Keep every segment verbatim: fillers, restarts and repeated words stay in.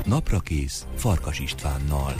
Naprakész Farkas Istvánnal.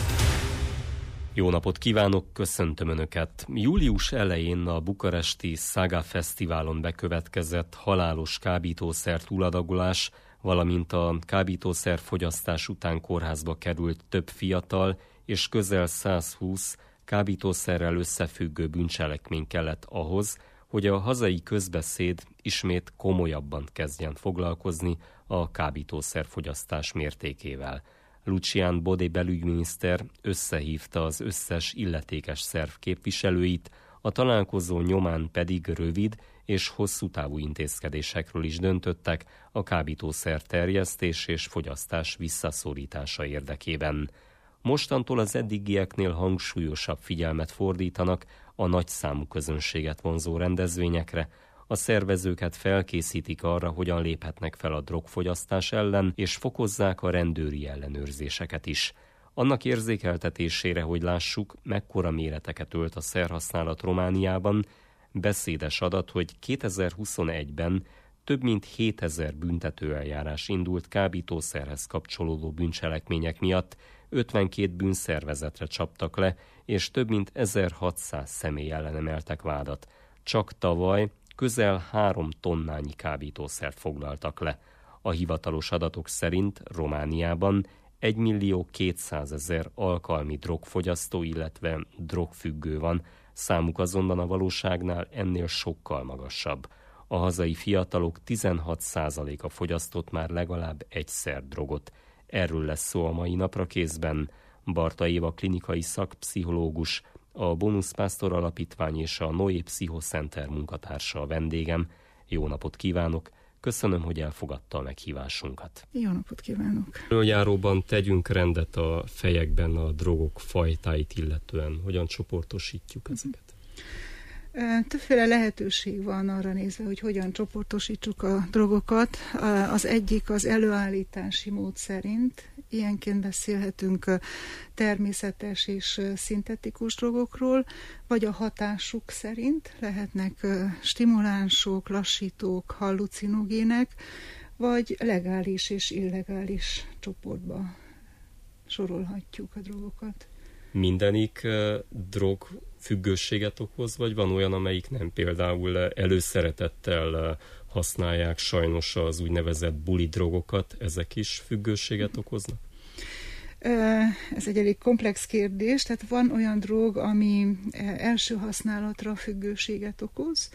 Jó napot kívánok, köszöntöm Önöket! Július elején a bukaresti Saga Fesztiválon bekövetkezett halálos kábítószer túladagolás, valamint a kábítószer fogyasztás után kórházba került több fiatal és közel százhúsz kábítószerrel összefüggő bűncselekmény kellett ahhoz, hogy a hazai közbeszéd ismét komolyabban kezdjen foglalkozni a kábítószerfogyasztás mértékével. Lucián Bodé belügyminiszter összehívta az összes illetékes szerv képviselőit, a találkozó nyomán pedig rövid és hosszú távú intézkedésekről is döntöttek a kábítószer terjesztés és fogyasztás visszaszorítása érdekében. Mostantól az eddigieknél hangsúlyosabb figyelmet fordítanak a nagyszámú közönséget vonzó rendezvényekre, a szervezőket felkészítik arra, hogyan léphetnek fel a drogfogyasztás ellen, és fokozzák a rendőri ellenőrzéseket is. Annak érzékeltetésére, hogy lássuk, mekkora méreteket ölt a szerhasználat Romániában, beszédes adat, hogy kétezer-huszonegyben több mint hétezer büntetőeljárás indult kábítószerhez kapcsolódó bűncselekmények miatt, ötvenkét bűnszervezetre csaptak le, és több mint ezerhatszáz személy ellen emeltek vádat. Csak tavaly közel három tonnányi kábítószert foglaltak le. A hivatalos adatok szerint Romániában egymillió kétszázezer alkalmi drogfogyasztó, illetve drogfüggő van, számuk azonban a valóságnál ennél sokkal magasabb. A hazai fiatalok tizenhat százaléka fogyasztott már legalább egyszer drogot. Erről lesz szó a mai Naprakészben. Barta Éva klinikai szakpszichológus, a Bónusz Pásztor Alapítvány és a Noé Pszichocenter munkatársa a vendégem. Jó napot kívánok! Köszönöm, hogy elfogadta a meghívásunkat. Jó napot kívánok! Előjáróban tegyünk rendet a fejekben a drogok fajtáit illetően. Hogyan csoportosítjuk ezeket? Többféle lehetőség van arra nézve, hogy hogyan csoportosítsuk a drogokat. Az egyik az előállítási mód szerint. Ilyenként beszélhetünk természetes és szintetikus drogokról, vagy a hatásuk szerint lehetnek stimulánsok, lassítók, hallucinogének, vagy legális és illegális csoportba sorolhatjuk a drogokat. Mindenik uh, drog függőséget okoz, vagy van olyan, amelyik nem? Például előszeretettel uh, használják sajnos az úgynevezett buli drogokat, ezek is függőséget okoznak? Ez egy elég komplex kérdés, tehát van olyan drog, ami első használatra függőséget okoz,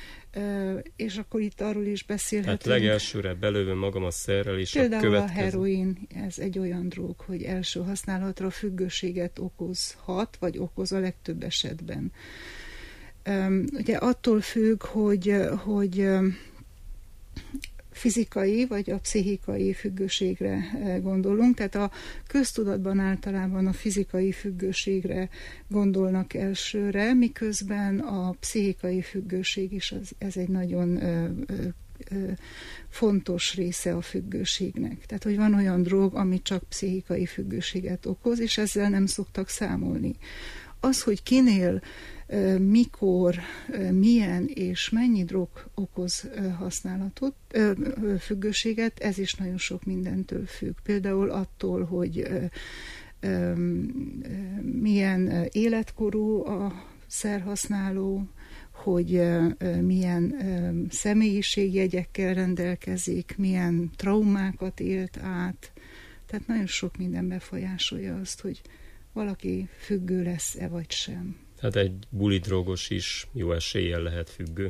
és akkor itt arról is beszélhetünk. Tehát legelsőre belővöm magam a szerrel, és például a következő... a heroin, ez egy olyan drog, hogy első használatra függőséget okozhat, vagy okoz a legtöbb esetben. Ugye attól függ, hogy, hogy fizikai vagy a pszichikai függőségre gondolunk, tehát a köztudatban általában a fizikai függőségre gondolnak elsőre, miközben a pszichikai függőség is az, ez egy nagyon ö, ö, ö, fontos része a függőségnek. Tehát, hogy van olyan drog, ami csak pszichikai függőséget okoz, és ezzel nem szoktak számolni. Az, hogy kinél, mikor, milyen és mennyi drog okoz használatot, függőséget, ez is nagyon sok mindentől függ. Például attól, hogy milyen életkorú a szerhasználó, hogy milyen személyiségjegyekkel rendelkezik, milyen traumákat élt át. Tehát nagyon sok minden befolyásolja azt, hogy valaki függő lesz-e vagy sem. Tehát egy bulidrogos is jó eséllyel lehet függő?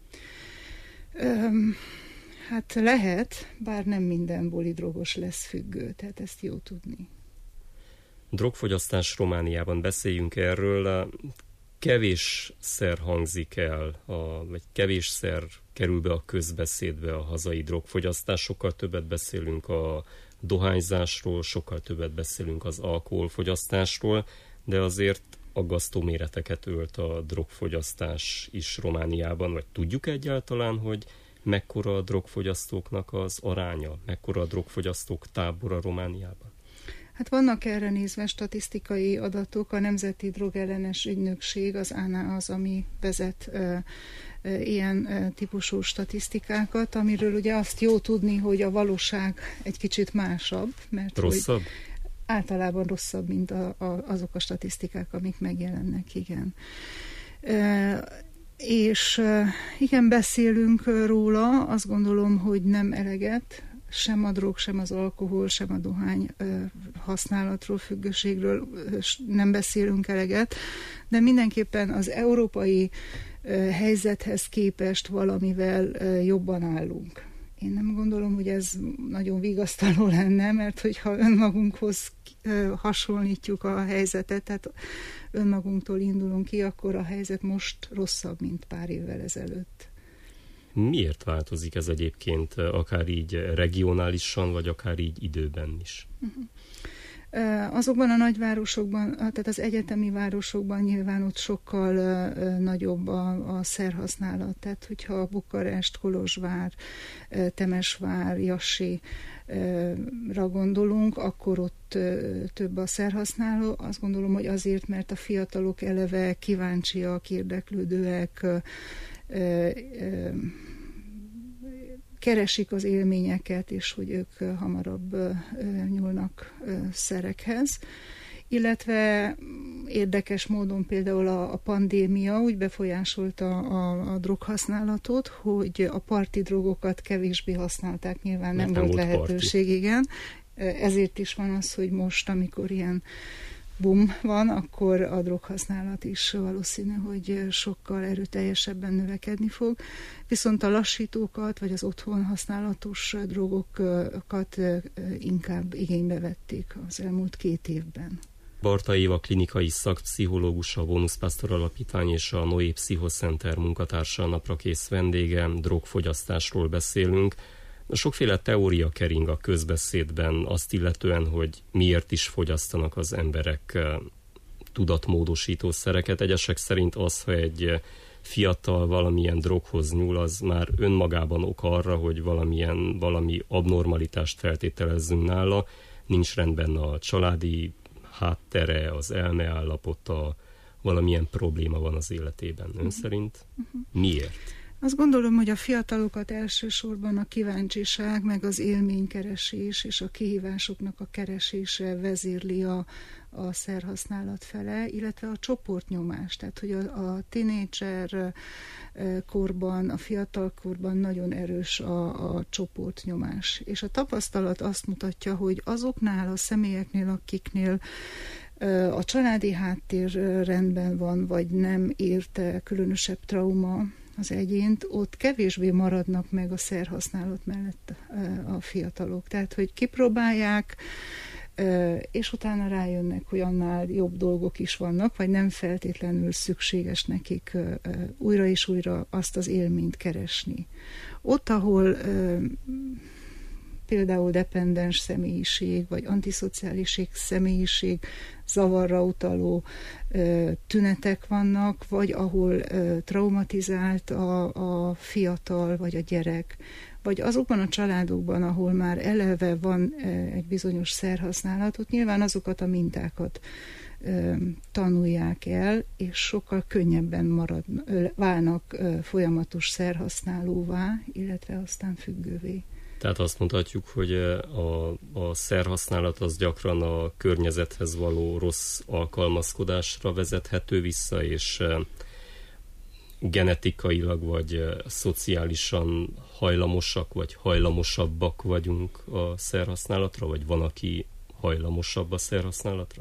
Öm, hát lehet, bár nem minden bulidrogos lesz függő, tehát ezt jó tudni. Drogfogyasztás Romániában, beszéljünk erről. Kevésszer hangzik el, a, vagy kevésszer kerül be a közbeszédbe a hazai drogfogyasztás. Sokkal többet beszélünk a dohányzásról, sokkal többet beszélünk az alkoholfogyasztásról, de azért aggasztó méreteket ölt a drogfogyasztás is Romániában, vagy tudjuk egyáltalán, hogy mekkora a drogfogyasztóknak az aránya, mekkora a drogfogyasztók tábora Romániában? Hát vannak erre nézve statisztikai adatok, a Nemzeti Drogellenes Ügynökség, az á en á az, ami vezet ö, ö, ilyen ö, típusú statisztikákat, amiről ugye azt jó tudni, hogy a valóság egy kicsit másabb. Mert rosszabb? Általában rosszabb, mint a, a, azok a statisztikák, amik megjelennek, igen. Ö, és ö, igen, beszélünk róla, azt gondolom, hogy nem eleget, sem a drog, sem az alkohol, sem a dohány használatról, függőségről nem beszélünk eleget, de mindenképpen az európai helyzethez képest valamivel jobban állunk. Én nem gondolom, hogy ez nagyon vigasztaló lenne, mert hogyha önmagunkhoz hasonlítjuk a helyzetet, tehát önmagunktól indulunk ki, akkor a helyzet most rosszabb, mint pár évvel ezelőtt. Miért változik ez egyébként, akár így regionálisan, vagy akár így időben is? Azokban a nagyvárosokban, tehát az egyetemi városokban nyilván ott sokkal nagyobb a, a szerhasználat. Tehát, hogyha Bukarest, Kolozsvár, Temesvár, Jassira gondolunk, akkor ott több a szerhasználó. Azt gondolom, hogy azért, mert a fiatalok eleve kíváncsiak, érdeklődőek, keresik az élményeket, és hogy ők hamarabb nyúlnak szerekhez. Illetve érdekes módon például a, a pandémia úgy befolyásolta a, a droghasználatot, hogy a parti drogokat kevésbé használták, nyilván nem, nem volt lehetőség, party. Igen. Ezért is van az, hogy most, amikor ilyen boom van, akkor a droghasználat is valószínű, hogy sokkal erőteljesebben növekedni fog. Viszont a lassítókat, vagy az otthon használatos drogokat inkább igénybe vették az elmúlt két évben. Barta Éva klinikai szakpszichológus, a Vonus Pastor Alapítvány és a Noé Pszichocenter munkatársa, a naprakész vendége. Drogfogyasztásról beszélünk. Sokféle teória kering a közbeszédben azt illetően, hogy miért is fogyasztanak az emberek tudatmódosító szereket. Egyesek szerint az, hogy egy fiatal valamilyen droghoz nyúl, az már önmagában ok arra, hogy valamilyen, valami abnormalitást feltételezzünk nála. Nincs rendben a családi háttere, az elmeállapota, valamilyen probléma van az életében. Ön szerint miért? Azt gondolom, hogy a fiatalokat elsősorban a kíváncsiság, meg az élménykeresés és a kihívásoknak a keresése vezérli a, a szerhasználat fele, illetve a csoportnyomás. Tehát, hogy a, a tínédzser korban, a fiatal korban nagyon erős a, a csoportnyomás. És a tapasztalat azt mutatja, hogy azoknál a személyeknél, akiknél a családi háttér rendben van, vagy nem érte különösebb trauma az egyént, ott kevésbé maradnak meg a szerhasználat mellett a fiatalok. Tehát, hogy kipróbálják, és utána rájönnek, hogy annál jobb dolgok is vannak, vagy nem feltétlenül szükséges nekik újra és újra azt az élményt keresni. Ott, ahol például dependens személyiség, vagy antiszociális személyiség, zavarra utaló ö, tünetek vannak, vagy ö, traumatizált a, a fiatal, vagy a gyerek, vagy azokban a családokban, ahol már eleve van ö, egy bizonyos szerhasználat, ott nyilván azokat a mintákat ö, tanulják el, és sokkal könnyebben marad, ö, válnak ö, folyamatos szerhasználóvá, illetve aztán függővé. Tehát azt mondhatjuk, hogy a, a szerhasználat az gyakran a környezethez való rossz alkalmazkodásra vezethető vissza, és genetikailag vagy szociálisan hajlamosak, vagy hajlamosabbak vagyunk a szerhasználatra, vagy van, aki hajlamosabb a szerhasználatra?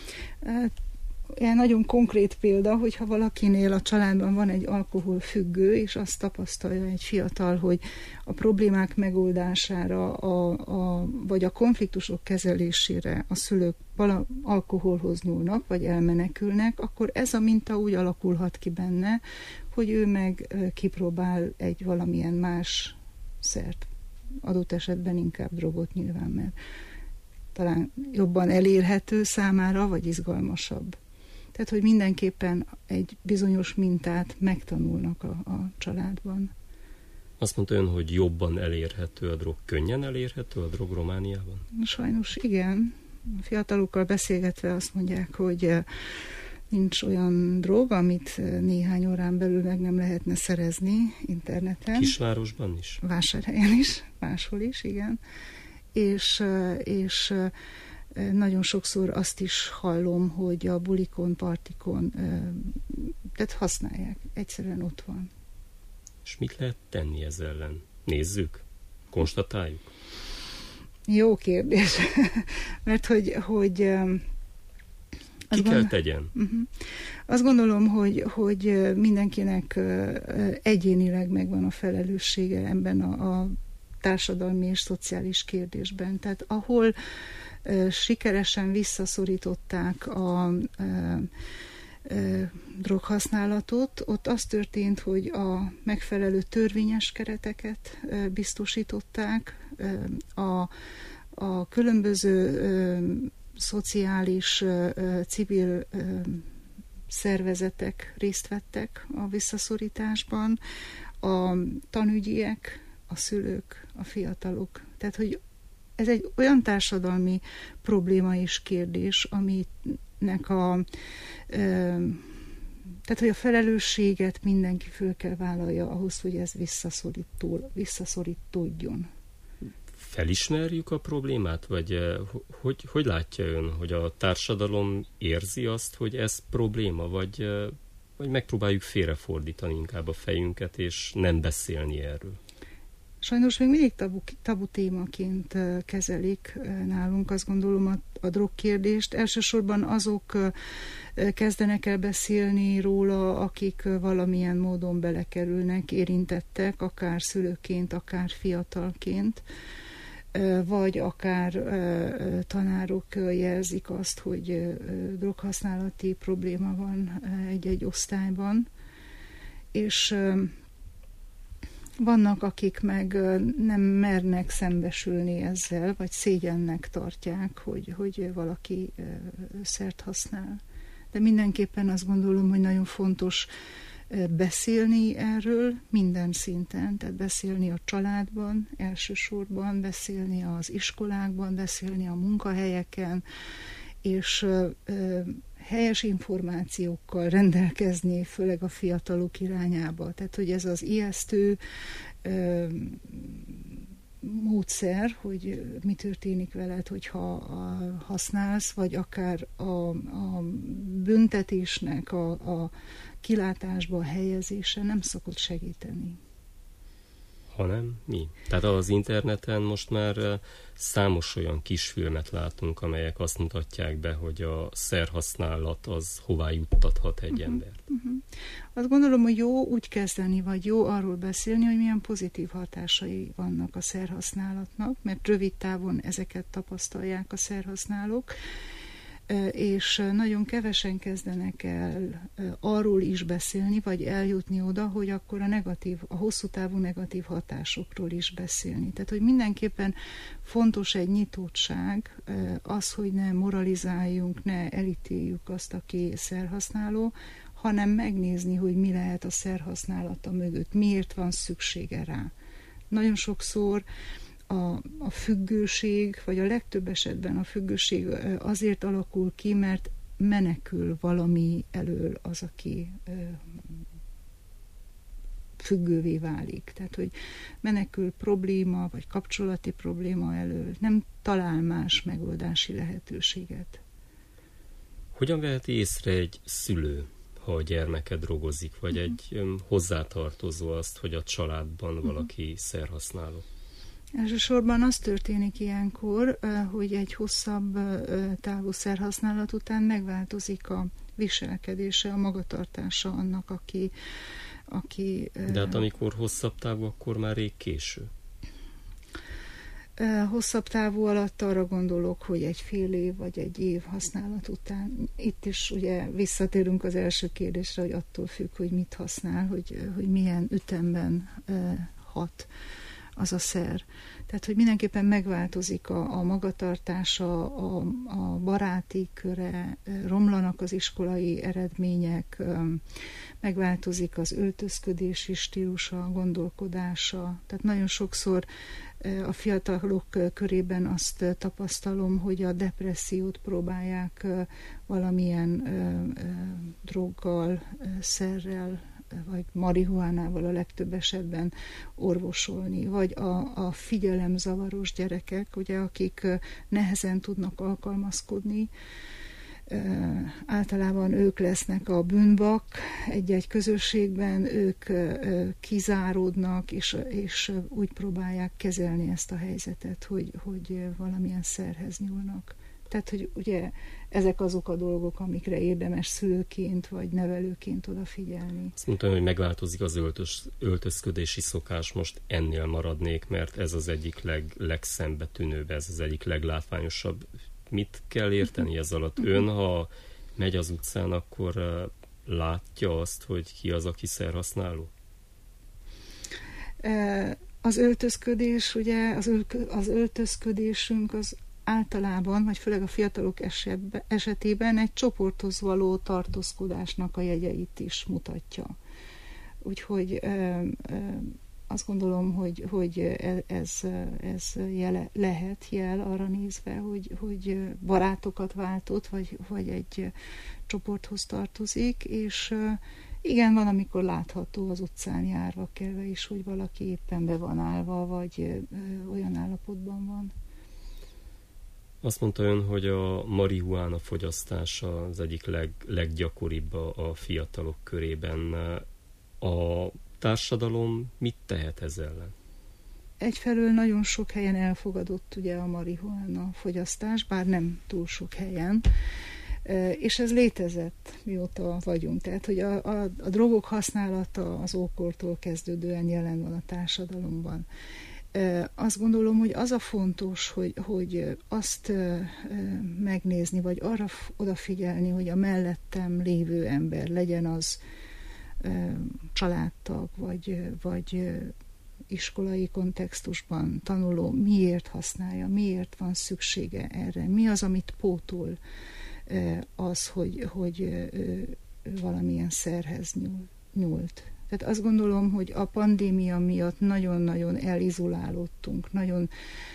Ilyen nagyon konkrét példa, hogyha valakinél a családban van egy alkoholfüggő, és azt tapasztalja egy fiatal, hogy a problémák megoldására, a, a, vagy a konfliktusok kezelésére a szülők vala alkoholhoz nyúlnak, vagy elmenekülnek, akkor ez a minta úgy alakulhat ki benne, hogy ő meg kipróbál egy valamilyen más szert. Adott esetben inkább drogot nyilván, mert talán jobban elérhető számára, vagy izgalmasabb. Tehát, hogy mindenképpen egy bizonyos mintát megtanulnak a, a családban. Azt mondta ön, hogy jobban elérhető a drog. Könnyen elérhető a drog Romániában? Sajnos igen. fiatalokkal beszélgetve azt mondják, hogy nincs olyan drog, amit néhány órán belül meg nem lehetne szerezni interneten. Kisvárosban is? Vásárhelyen is, máshol is, igen. És, és nagyon sokszor azt is hallom, hogy a bulikon, partikon, tehát használják, egyszerűen ott van. És mit lehet tenni ezzel ellen? Nézzük, konstatáljuk. Jó kérdés, mert hogy... hogy Ki kell gondol... tegyen? Uh-huh. Azt gondolom, hogy, hogy mindenkinek egyénileg megvan a felelőssége ebben a, a társadalmi és szociális kérdésben. Tehát ahol sikeresen visszaszorították a, a, a droghasználatot, ott az történt, hogy a megfelelő törvényes kereteket biztosították, a, a különböző szociális, civil szervezetek részt vettek a visszaszorításban, a tanügyiek, a szülők, a fiatalok. Tehát, hogy ez egy olyan társadalmi probléma és kérdés, aminek a... Tehát, hogy a felelősséget mindenki föl kell vállalja ahhoz, hogy ez visszaszorító, visszaszorítódjon. Felismerjük a problémát, vagy hogy, hogy látja ön, hogy a társadalom érzi azt, hogy ez probléma, vagy, vagy megpróbáljuk félrefordítani inkább a fejünket, és nem beszélni erről? Sajnos még mindig tabu, tabu témaként kezelik nálunk, azt gondolom, a, a drogkérdést. Elsősorban azok kezdenek el beszélni róla, akik valamilyen módon belekerülnek, érintettek, akár szülőként, akár fiatalként, vagy akár tanárok jelzik azt, hogy droghasználati probléma van egy-egy osztályban. És vannak, akik meg nem mernek szembesülni ezzel, vagy szégyennek tartják, hogy, hogy valaki szert használ. De mindenképpen azt gondolom, hogy nagyon fontos beszélni erről minden szinten, tehát beszélni a családban elsősorban, beszélni az iskolákban, beszélni a munkahelyeken, és helyes információkkal rendelkezni, főleg a fiatalok irányába. Tehát, hogy ez az ijesztő ö, módszer, hogy mi történik veled, hogyha a, használsz, vagy akár a, a büntetésnek a, a kilátásba helyezése nem szokott segíteni. Hanem mi? Tehát az interneten most már számos olyan kisfilmet látunk, amelyek azt mutatják be, hogy a szerhasználat az hová juttathat egy uh-huh, embert. Uh-huh. Azt gondolom, hogy jó úgy kezdeni, vagy jó arról beszélni, hogy milyen pozitív hatásai vannak a szerhasználatnak, mert rövid távon ezeket tapasztalják a szerhasználók, és nagyon kevesen kezdenek el arról is beszélni, vagy eljutni oda, hogy akkor a negatív, a hosszú távú negatív hatásokról is beszélni. Tehát, hogy mindenképpen fontos egy nyitottság, az, hogy ne moralizáljunk, ne elítéljük azt, aki szerhasználó, hanem megnézni, hogy mi lehet a szerhasználata mögött, miért van szüksége rá. Nagyon sokszor A, a függőség, vagy a legtöbb esetben a függőség azért alakul ki, mert menekül valami elől az, aki függővé válik. Tehát, hogy menekül probléma, vagy kapcsolati probléma elől, nem talál más megoldási lehetőséget. Hogyan veheti észre egy szülő, ha a gyermeke drogozik, vagy uh-huh. egy um, hozzátartozó azt, hogy a családban uh-huh. valaki szerhasználó? Elsősorban az történik ilyenkor, hogy egy hosszabb távú szerhasználat után megváltozik a viselkedése, a magatartása annak, aki... aki De hát amikor hosszabb távú, akkor már rég késő. Hosszabb távú alatt arra gondolok, hogy egy fél év vagy egy év használat után. Itt is ugye visszatérünk az első kérdésre, hogy attól függ, hogy mit használ, hogy, hogy milyen ütemben hat az a szer. Tehát, hogy mindenképpen megváltozik a, a magatartása, a, a baráti köre, romlanak az iskolai eredmények, megváltozik az öltözködési stílusa, a gondolkodása. Tehát nagyon sokszor A fiatalok körében azt tapasztalom, hogy a depressziót próbálják valamilyen droggal, szerrel, vagy marihuánával a legtöbb esetben orvosolni, vagy a, a figyelemzavaros gyerekek, ugye, akik nehezen tudnak alkalmazkodni, általában ők lesznek a bűnbak egy-egy közösségben, ők kizáródnak, és, és úgy próbálják kezelni ezt a helyzetet, hogy, hogy valamilyen szerhez nyúlnak. Tehát, hogy ugye ezek azok a dolgok, amikre érdemes szülőként vagy nevelőként odafigyelni. Azt mondtam, hogy megváltozik az öltös, öltözködési szokás, most ennél maradnék, mert ez az egyik leg, legszembetűnőbb, ez az egyik leglátványosabb. Mit kell érteni ez alatt? Ön, ha megy az utcán, akkor látja azt, hogy ki az, aki szerhasználó? Az öltözködés, ugye, az, öl, az öltözködésünk az általában, vagy főleg a fiatalok esetben, esetében egy csoporthoz való tartózkodásnak a jegyeit is mutatja. Úgyhogy azt gondolom, hogy, hogy ez, ez jele, lehet jel arra nézve, hogy, hogy barátokat váltott, vagy, vagy egy csoporthoz tartozik, és igen, van, amikor látható az utcán járva kelve is, hogy valaki éppen be van állva, vagy olyan állapotban van. Azt mondta ön, hogy a marihuána fogyasztása az egyik leg, leggyakoribb a, a fiatalok körében. A társadalom mit tehet ezzel ellen? Egyfelől nagyon sok helyen elfogadott ugye a marihuána fogyasztás, bár nem túl sok helyen, és ez létezett, mióta vagyunk. Tehát, hogy a, a, a drogok használata az ókortól kezdődően jelen van a társadalomban. Azt gondolom, hogy az a fontos, hogy, hogy azt megnézni, vagy arra odafigyelni, hogy a mellettem lévő ember legyen az családtag, vagy, vagy iskolai kontextusban tanuló, miért használja, miért van szüksége erre, mi az, amit pótol az, hogy, hogy valamilyen szerhez nyúlt. Tehát azt gondolom, hogy a pandémia miatt nagyon-nagyon elizolálódtunk, nagyon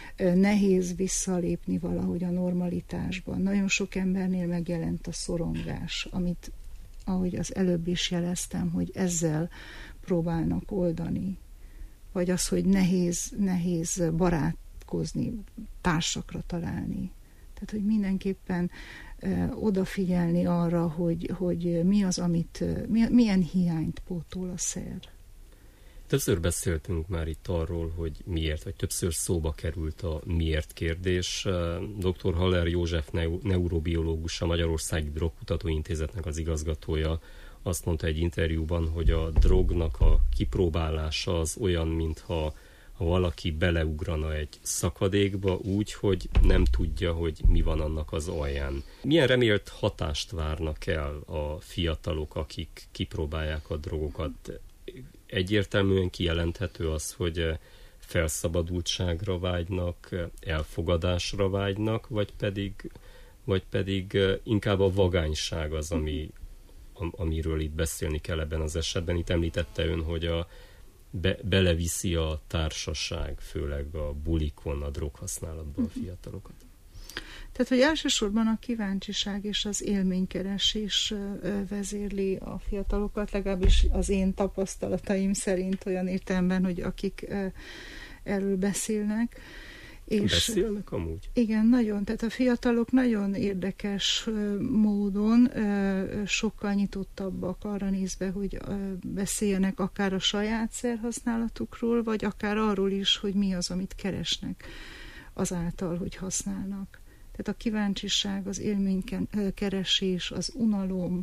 nehéz visszalépni valahogy a normalitásban. Nagyon sok embernél megjelent a szorongás, amit, ahogy az előbb is jeleztem, hogy ezzel próbálnak oldani. Vagy az, hogy nehéz, nehéz barátkozni, társakra találni. Tehát, hogy mindenképpen uh, odafigyelni arra, hogy, hogy mi az, amit, uh, milyen hiányt pótol a szer. Többször beszéltünk már itt arról, hogy miért, vagy többször szóba került a miért kérdés. doktor Haller József neurobiológus, a Magyarországi Drogkutató Intézetnek az igazgatója azt mondta egy interjúban, hogy a drognak a kipróbálása az olyan, mintha ha valaki beleugrana egy szakadékba úgy, hogy nem tudja, hogy mi van annak az alján. Milyen remélt hatást várnak el a fiatalok, akik kipróbálják a drogokat? Egyértelműen kijelenthető az, hogy felszabadultságra vágynak, elfogadásra vágynak, vagy pedig, vagy pedig inkább a vagányság az, ami, amiről itt beszélni kell ebben az esetben. Itt említette ön, hogy a Be, beleviszi a társaság, főleg a bulikon, a droghasználatban a fiatalokat. Tehát, hogy elsősorban a kíváncsiság és az élménykeresés vezérli a fiatalokat, legalábbis az én tapasztalataim szerint olyan értelemben, hogy akik erről beszélnek. És beszélnek amúgy? Igen, nagyon. Tehát a fiatalok nagyon érdekes módon sokkal nyitottabbak arra nézve, hogy beszéljenek akár a saját szerhasználatukról, vagy akár arról is, hogy mi az, amit keresnek azáltal, hogy használnak. Tehát a kíváncsiság, az élménykeresés, az unalom,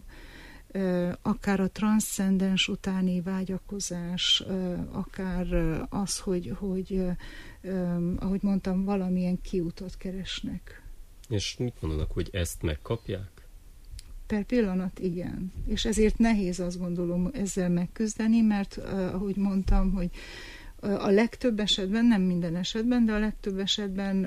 akár a transzcendens utáni vágyakozás, akár az, hogy, hogy ahogy mondtam, valamilyen kiutat keresnek. És mit mondanak, hogy ezt megkapják? Per pillanat igen. És ezért nehéz, azt gondolom, ezzel megküzdeni, mert ahogy mondtam, hogy a legtöbb esetben, nem minden esetben, de a legtöbb esetben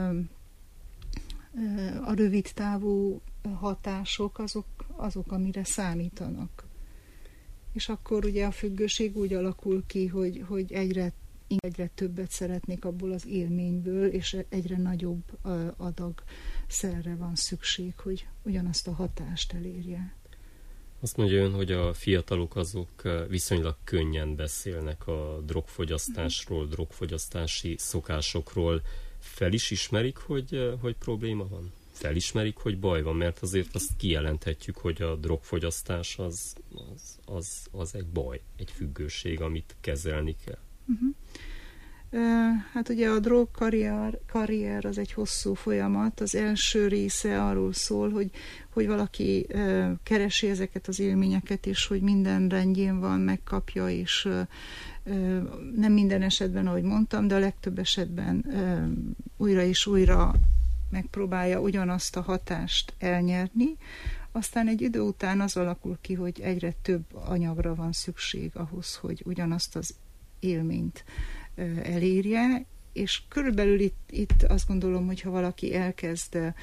a rövid távú hatások azok, azok, amire számítanak. És akkor ugye a függőség úgy alakul ki, hogy, hogy egyre egyre többet szeretnék abból az élményből, és egyre nagyobb adag szerre van szükség, hogy ugyanazt a hatást elérje. Azt mondja ön, hogy a fiatalok azok viszonylag könnyen beszélnek a drogfogyasztásról, drogfogyasztási szokásokról. Fel is ismerik, hogy, hogy probléma van? Felismerik, hogy baj van, mert azért azt kijelenthetjük, hogy a drogfogyasztás az, az, az, az egy baj, egy függőség, amit kezelni kell. Uh-huh. Hát ugye a drogkarrier karrier az egy hosszú folyamat. Az első része arról szól, hogy, hogy valaki keresi ezeket az élményeket, és hogy minden rendjén van, megkapja, és nem minden esetben, ahogy mondtam, de a legtöbb esetben újra és újra megpróbálja ugyanazt a hatást elnyerni. Aztán egy idő után az alakul ki, hogy egyre több anyagra van szükség ahhoz, hogy ugyanazt az élményt elérje, és körülbelül itt, itt azt gondolom, hogy ha valaki elkezd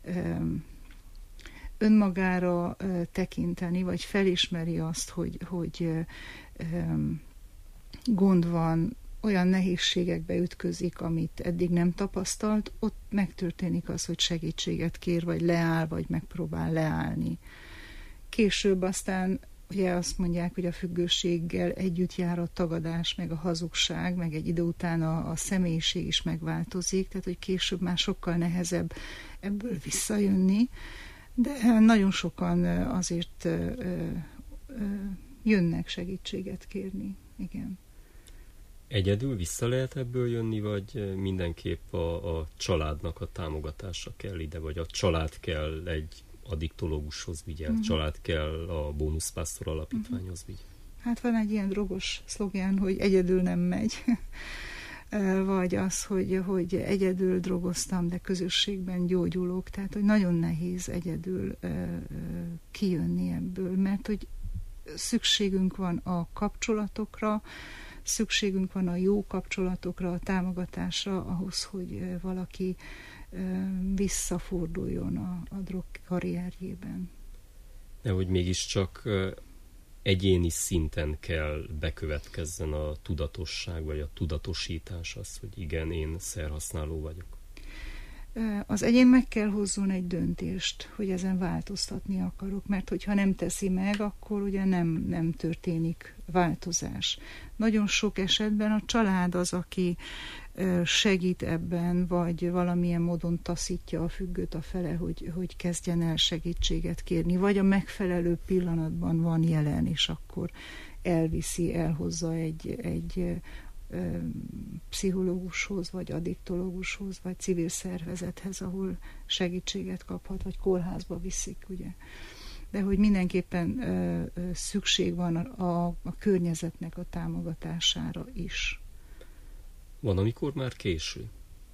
önmagára tekinteni, vagy felismeri azt, hogy, hogy gond van, olyan nehézségekbe ütközik, amit eddig nem tapasztalt, ott megtörténik az, hogy segítséget kér, vagy leáll, vagy megpróbál leállni. Később aztán ugye azt mondják, hogy a függőséggel együtt jár a tagadás, meg a hazugság, meg egy idő után a, a személyiség is megváltozik, tehát hogy később már sokkal nehezebb ebből visszajönni, de nagyon sokan azért jönnek segítséget kérni. Igen. Egyedül vissza lehet ebből jönni, vagy mindenképp a, a családnak a támogatása kell ide, vagy a család kell egy addiktológushoz vigyen, uh-huh. család kell a Bónuszpásztor alapítványhoz vigyen? Hát van egy ilyen drogos szlogán, hogy egyedül nem megy. Vagy az, hogy, hogy egyedül drogoztam, de közösségben gyógyulok. Tehát, hogy nagyon nehéz egyedül kijönni ebből, mert hogy szükségünk van a kapcsolatokra, szükségünk van a jó kapcsolatokra, a támogatásra ahhoz, hogy valaki visszaforduljon a, a drog karrierjében. De hogy mégiscsak egyéni szinten kell bekövetkezzen a tudatosság, vagy a tudatosítás az, hogy igen, én szerhasználó vagyok. Az egyén meg kell hozzon egy döntést, hogy ezen változtatni akarok, mert hogyha nem teszi meg, akkor ugye nem, nem történik változás. Nagyon sok esetben a család az, aki segít ebben, vagy valamilyen módon taszítja a függőt a fele, hogy, hogy kezdjen el segítséget kérni, vagy a megfelelő pillanatban van jelen, és akkor elviszi, elhozza egy, egy pszichológushoz, vagy addiktológushoz, vagy civil szervezethez, ahol segítséget kaphat, vagy kórházba viszik, ugye. De hogy mindenképpen ö, ö, szükség van a, a, a környezetnek a támogatására is. Van, amikor már késő?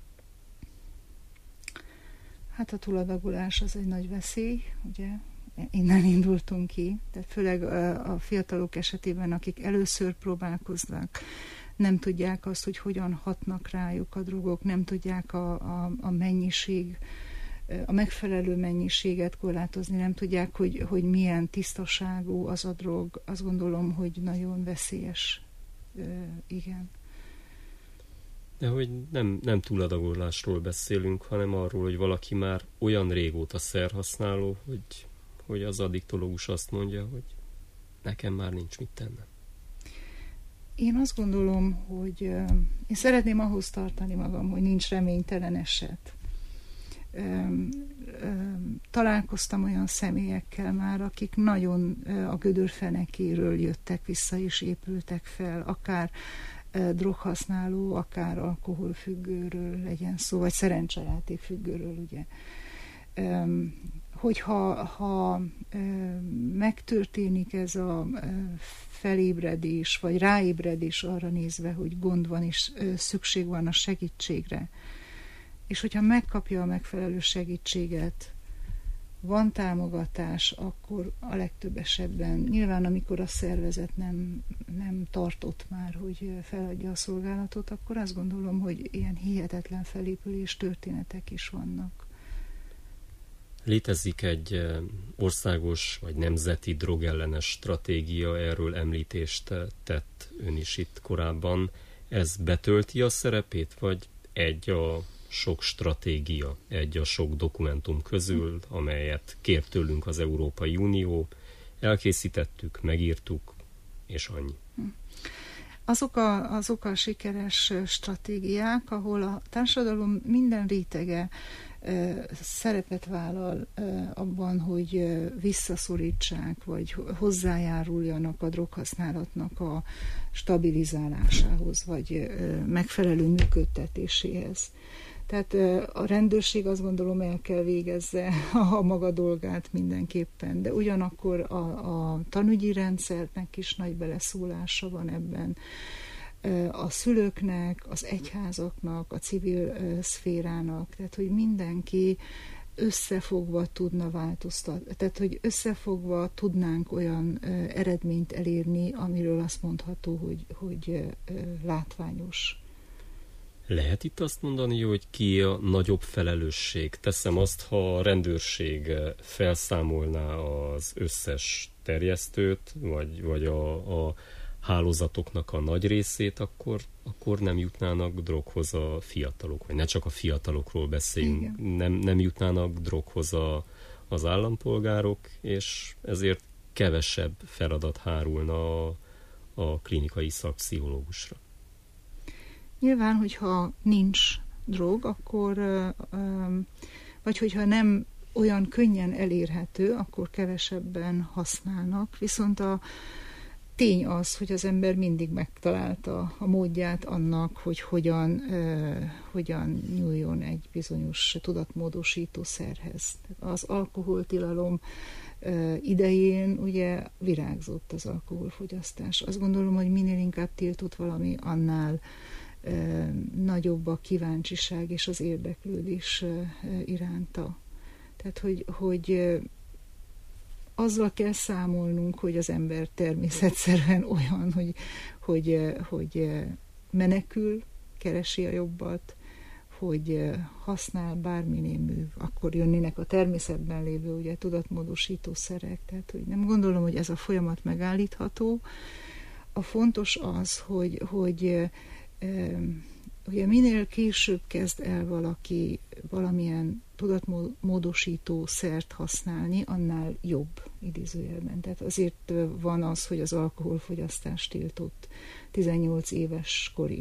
Hát a túladagolás az egy nagy veszély, ugye. Innen indultunk ki, tehát főleg a, a fiatalok esetében, akik először próbálkoznak, nem tudják azt, hogy hogyan hatnak rájuk a drogok, nem tudják a, a, a mennyiség, a megfelelő mennyiséget korlátozni, nem tudják, hogy, hogy milyen tisztaságú az a drog. Azt gondolom, hogy nagyon veszélyes. Igen. De hogy nem, nem túladagolásról beszélünk, hanem arról, hogy valaki már olyan régóta szerhasználó, hogy, hogy az addiktológus azt mondja, hogy nekem már nincs mit tennem. Én azt gondolom, hogy uh, én szeretném ahhoz tartani magam, hogy nincs reménytelen eset. Um, um, találkoztam olyan személyekkel már, akik nagyon uh, a gödör fenekéről jöttek vissza és épültek fel, akár uh, droghasználó, akár alkoholfüggőről legyen szó, vagy szerencsejátékfüggőről, ugye. Um, hogyha ha, e, megtörténik ez a e, felébredés, vagy ráébredés arra nézve, hogy gond van, és e, szükség van a segítségre, és hogyha megkapja a megfelelő segítséget, van támogatás, akkor a legtöbb esetben, nyilván amikor a szervezet nem, nem tartott már, hogy feladja a szolgálatot, akkor azt gondolom, hogy ilyen hihetetlen felépülés történetek is vannak. Létezik egy országos vagy nemzeti drogellenes stratégia, erről említést tett ön is itt korábban. Ez betölti a szerepét, vagy egy a sok stratégia, egy a sok dokumentum közül, amelyet kér tőlünk az Európai Unió, elkészítettük, megírtuk, és annyi. Azok a, azok a sikeres stratégiák, ahol a társadalom minden rétege szerepet vállal abban, hogy visszaszorítsák, vagy hozzájáruljanak a droghasználatnak a stabilizálásához, vagy megfelelő működtetéséhez. Tehát a rendőrség, azt gondolom, el kell végezze a maga dolgát mindenképpen, de ugyanakkor a, a tanügyi rendszernek is nagy beleszólása van ebben. A szülőknek, az egyházaknak, a civil szférának, tehát hogy mindenki összefogva tudna változtatni, tehát hogy összefogva tudnánk olyan eredményt elérni, amiről azt mondható, hogy, hogy látványos. Lehet itt azt mondani, hogy ki a nagyobb felelősség? Teszem azt, ha a rendőrség felszámolná az összes terjesztőt, vagy, vagy a, a hálózatoknak a nagy részét, akkor, akkor nem jutnának droghoz a fiatalok, vagy ne csak a fiatalokról beszéljünk, nem, nem jutnának droghoz a, az állampolgárok, és ezért kevesebb feladat hárulna a, a klinikai szakpszichológusra. Nyilván, hogyha nincs drog, akkor, vagy hogyha nem olyan könnyen elérhető, akkor kevesebben használnak, viszont a tény az, hogy az ember mindig megtalálta a módját annak, hogy hogyan, hogyan nyúljon egy bizonyos tudatmódosító szerhez. Az alkoholtilalom idején ugye virágzott az alkoholfogyasztás. Azt gondolom, hogy minél inkább tiltott valami, annál nagyobb a kíváncsiság és az érdeklődés iránta. Tehát, hogy, hogy azzal kell számolnunk, hogy az ember természetszerűen olyan, hogy, hogy, hogy menekül, keresi a jobbat, hogy használ bárminél mű, akkor jönnének a természetben lévő ugye, tudatmódosító szerek. Tehát, hogy nem gondolom, hogy ez a folyamat megállítható. A fontos az, hogy, hogy ugye minél később kezd el valaki valamilyen tudatmódosító szert használni, annál jobb idézőjelben. Tehát azért van az, hogy az alkoholfogyasztást tiltott tizennyolc éves korig.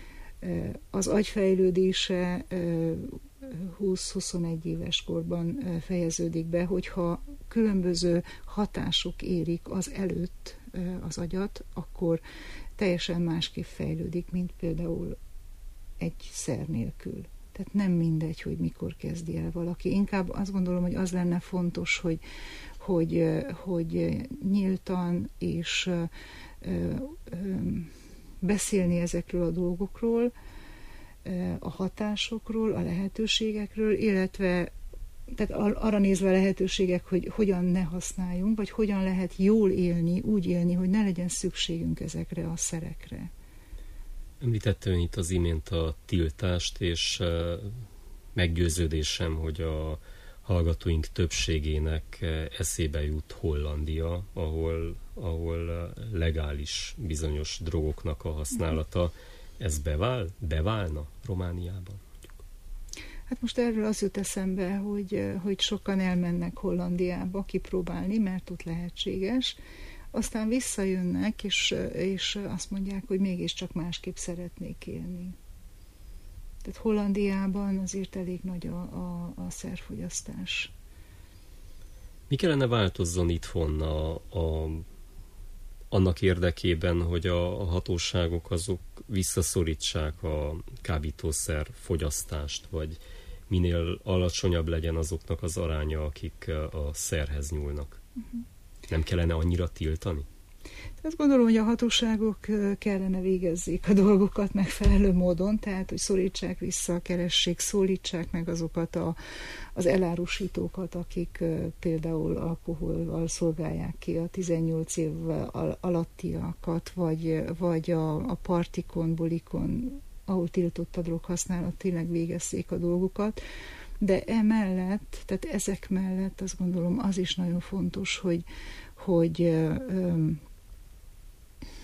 Az agyfejlődése húsz-huszonegy éves korban fejeződik be, hogyha különböző hatások érik az előtt az agyat, akkor teljesen másképp fejlődik, mint például egy szer nélkül. Tehát nem mindegy, hogy mikor kezdi el valaki. Inkább azt gondolom, hogy az lenne fontos, hogy, hogy, hogy nyíltan és beszélni ezekről a dolgokról, a hatásokról, a lehetőségekről, illetve tehát arra nézve a lehetőségek, hogy hogyan ne használjunk, vagy hogyan lehet jól élni, úgy élni, hogy ne legyen szükségünk ezekre a szerekre. Említette ön itt az imént a tiltást, és meggyőződésem, hogy a hallgatóink többségének eszébe jut Hollandia, ahol, ahol legális bizonyos drogoknak a használata. Ez bevál, beválna Romániában? Hát most erről az jut eszembe, hogy, hogy sokan elmennek Hollandiába kipróbálni, mert ott lehetséges, aztán visszajönnek, és, és azt mondják, hogy mégiscsak másképp szeretnék élni. Tehát Hollandiában azért elég nagy a, a, a szerfogyasztás. Mi kellene változzon itthon a, a, annak érdekében, hogy a, a hatóságok azok visszaszorítsák a kábítószer fogyasztást, vagy minél alacsonyabb legyen azoknak az aránya, akik a szerhez nyúlnak? Uh-huh. Nem kellene annyira tiltani? Azt gondolom, hogy a hatóságok kellene végezzék a dolgokat megfelelő módon, tehát, hogy szorítsák vissza, keressék, szólítsák meg azokat a, az elárusítókat, akik például alkohollal szolgálják ki a tizennyolc év alattiakat, vagy, vagy a, a partikon, bulikon, ahol tiltott a droghasználat, tényleg végezzék a dolgokat. De emellett, tehát ezek mellett azt gondolom az is nagyon fontos, hogy, hogy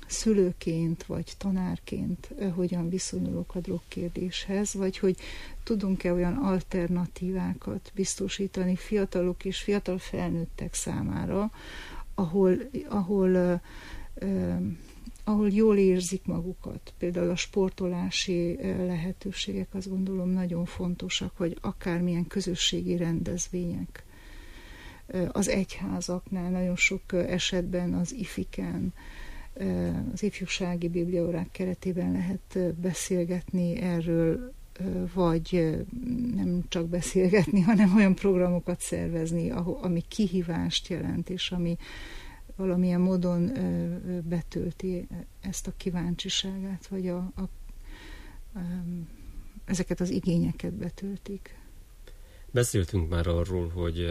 szülőként vagy tanárként hogyan viszonyulok a drogkérdéshez, vagy hogy tudunk-e olyan alternatívákat biztosítani fiatalok és fiatal felnőttek számára, ahol, ahol, eh, ahol jól érzik magukat. Például a sportolási lehetőségek, azt gondolom nagyon fontosak, vagy akármilyen közösségi rendezvények. Az egyházaknál nagyon sok esetben az ifiken, az ifjúsági bibliaórák keretében lehet beszélgetni erről, vagy nem csak beszélgetni, hanem olyan programokat szervezni, ami kihívást jelent, és ami valamilyen módon betölti ezt a kíváncsiságát, vagy a, a, a, ezeket az igényeket betöltik. Beszéltünk már arról, hogy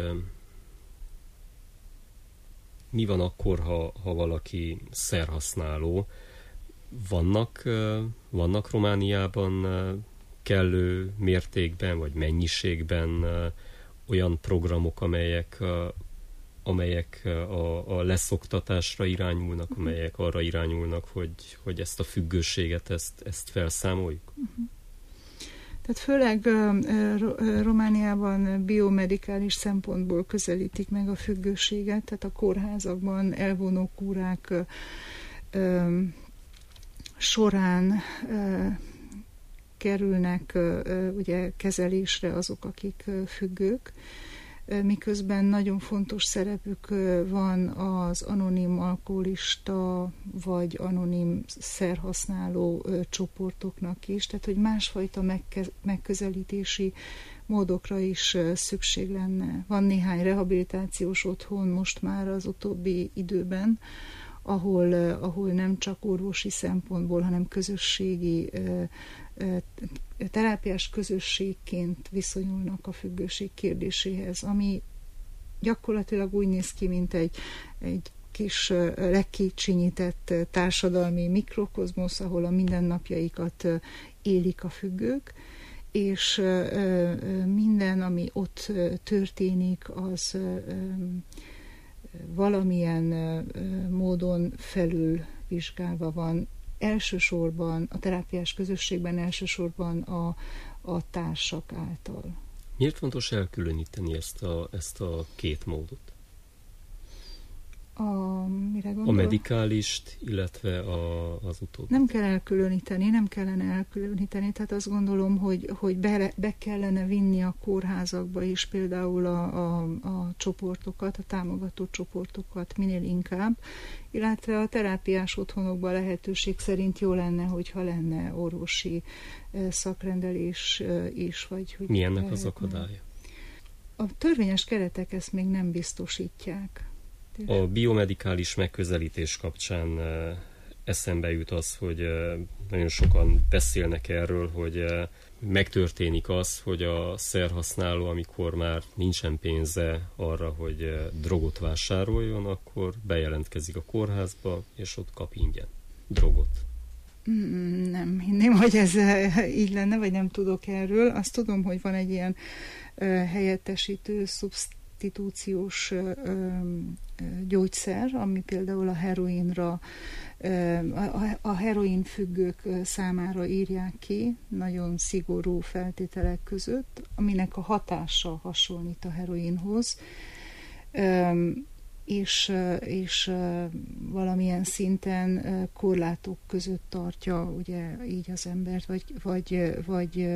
mi van akkor, ha, ha valaki szerhasználó. Vannak, vannak Romániában kellő mértékben vagy mennyiségben olyan programok, amelyek, amelyek a, a leszoktatásra irányulnak, amelyek arra irányulnak, hogy, hogy ezt a függőséget, ezt, ezt felszámoljuk? Uh-huh. Tehát főleg uh, Romániában biomedikális szempontból közelítik meg a függőséget, tehát a kórházakban elvonó kúrák uh, uh, során uh, kerülnek uh, ugye kezelésre azok, akik uh, függők, uh, miközben nagyon fontos szerepük uh, van az anonim alkoholista vagy anonim szerhasználó uh, csoportoknak is, tehát hogy másfajta megke- megközelítési módokra is uh, szükség lenne. Van néhány rehabilitációs otthon most már az utóbbi időben, ahol, uh, ahol nem csak orvosi szempontból, hanem közösségi uh, terápiás közösségként viszonyulnak a függőség kérdéséhez, ami gyakorlatilag úgy néz ki, mint egy, egy kis lekicsinyített társadalmi mikrokozmosz, ahol a mindennapjaikat élik a függők, és minden, ami ott történik, az valamilyen módon felülvizsgálva van. Elsősorban, a terápiás közösségben elsősorban a, a társak által. Miért fontos elkülöníteni ezt a, ezt a két módot? A, mire gondol? A medikálist, illetve a, az utóbbi. Nem kell elkülöníteni, nem kellene elkülöníteni, tehát azt gondolom, hogy, hogy be, be kellene vinni a kórházakba is például a, a, a csoportokat, a támogató csoportokat minél inkább, illetve a terápiás otthonokban lehetőség szerint jó lenne, hogyha lenne orvosi szakrendelés is. Vagy hogy mi ennek az akadálya? A törvényes keretek ezt még nem biztosítják. A biomedikális megközelítés kapcsán eszembe jut az, hogy nagyon sokan beszélnek erről, hogy megtörténik az, hogy a szerhasználó, amikor már nincsen pénze arra, hogy drogot vásároljon, akkor bejelentkezik a kórházba, és ott kap ingyen drogot. Nem hinném, hogy ez így lenne, vagy nem tudok erről. Azt tudom, hogy van egy ilyen helyettesítő szubstitúciós gyógyszer, ami például a heroinra, a heroin függők számára írják ki, nagyon szigorú feltételek között, aminek a hatása hasonlít a heroinhoz, és, és valamilyen szinten korlátok között tartja ugye így az embert, vagy, vagy, vagy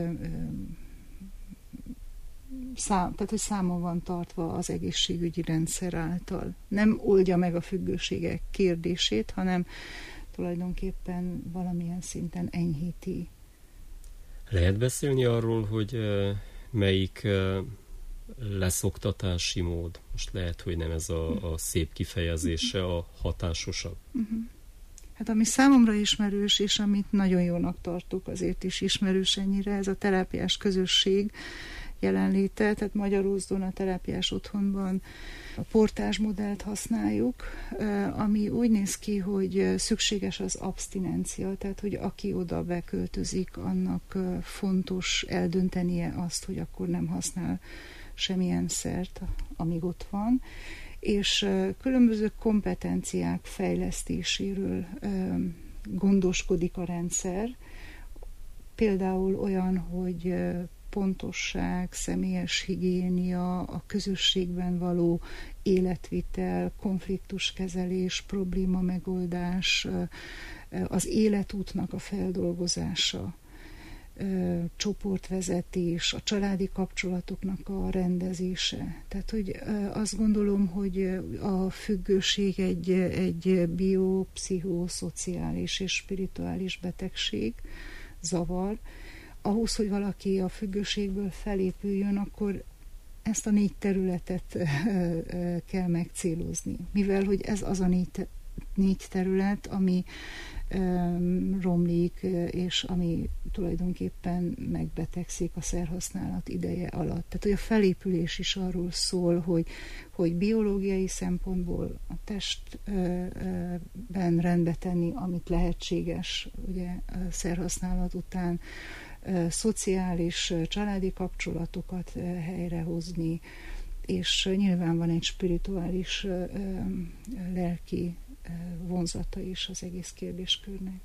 Szám, tehát, hogy számon van tartva az egészségügyi rendszer által. Nem oldja meg a függőségek kérdését, hanem tulajdonképpen valamilyen szinten enyhíti. Lehet beszélni arról, hogy melyik leszoktatási mód, most lehet, hogy nem ez a, a szép kifejezése, a hatásosabb? Uh-huh. Hát ami számomra ismerős, és amit nagyon jónak tartok, azért is ismerős ennyire, ez a terápiás közösség jelenléte, tehát Magyarózdon a terápiás otthonban a portázs modellt használjuk, ami úgy néz ki, hogy szükséges az abstinencia, tehát hogy aki oda beköltözik, annak fontos eldöntenie azt, hogy akkor nem használ semmilyen szert, amíg ott van, és különböző kompetenciák fejlesztéséről gondoskodik a rendszer, például olyan, hogy pontosság, személyes higiénia, a közösségben való életvitel, konfliktuskezelés, probléma megoldás, az életútnak a feldolgozása, csoportvezetés, a családi kapcsolatoknak a rendezése. Tehát, hogy azt gondolom, hogy a függőség egy, egy biopszichoszociális és spirituális betegség, zavar. Ahhoz, hogy valaki a függőségből felépüljön, akkor ezt a négy területet kell megcélozni. Mivel, hogy ez az a négy, négy terület, ami romlik, és ami tulajdonképpen megbetegszik a szerhasználat ideje alatt. Tehát, hogy a felépülés is arról szól, hogy, hogy biológiai szempontból a testben rendbe tenni, amit lehetséges, ugye a szerhasználat után, szociális, családi kapcsolatokat helyrehozni, és nyilván van egy spirituális, lelki vonzata is az egész kérdéskörnek.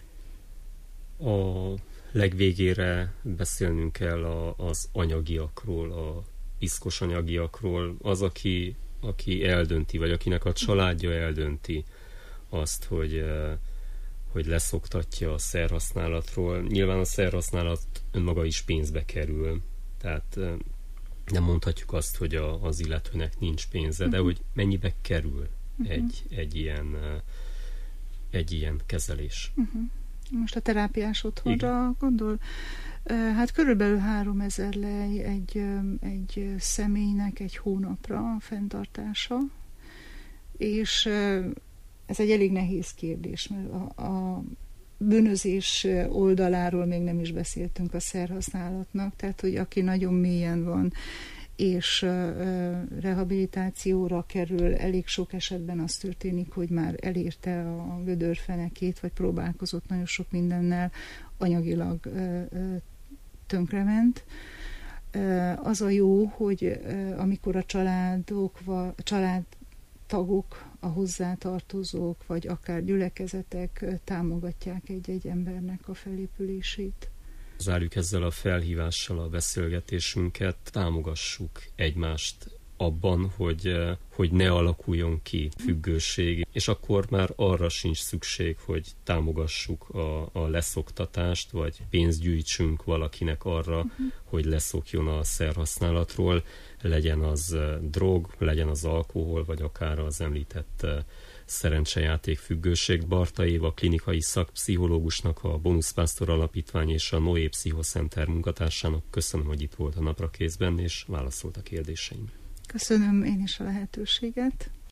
A legvégére beszélnünk kell a, az anyagiakról, a piszkos anyagiakról. Az, aki, aki eldönti, vagy akinek a családja eldönti azt, hogy, hogy leszoktatja a szerhasználatról. Nyilván a szerhasználat önmaga is pénzbe kerül, tehát nem mondhatjuk azt, hogy a, az illetőnek nincs pénze, de hogy mennyibe kerül egy, egy, ilyen, egy ilyen kezelés. Uh-huh. Most a terápiás otthonra Igen. gondol? Hát körülbelül háromezer lej egy, egy személynek egy hónapra a fenntartása, és ez egy elég nehéz kérdés, mert a, a bűnözés oldaláról még nem is beszéltünk a szerhasználatnak, tehát hogy aki nagyon mélyen van, és rehabilitációra kerül, elég sok esetben az történik, hogy már elérte a gödörfenekét, vagy próbálkozott nagyon sok mindennel, anyagilag tönkrement. Az a jó, hogy amikor a családok, a családtagok, a hozzátartozók, vagy akár gyülekezetek támogatják egy-egy embernek a felépülését. Zárjuk ezzel a felhívással a beszélgetésünket, támogassuk egymást abban, hogy, hogy ne alakuljon ki függőség, és akkor már arra sincs szükség, hogy támogassuk a, a leszoktatást, vagy pénzt gyűjtsünk valakinek arra, uh-huh. hogy leszokjon a szerhasználatról, legyen az drog, legyen az alkohol, vagy akár az említett szerencsejáték függőség. Barta Éva klinikai szakpszichológusnak, a Bonusz Pásztor Alapítvány és a Noé Pszichocenter munkatársának köszönöm, hogy itt volt a Naprakészben, és válaszolt a kérdéseimre. Köszönöm én is a lehetőséget.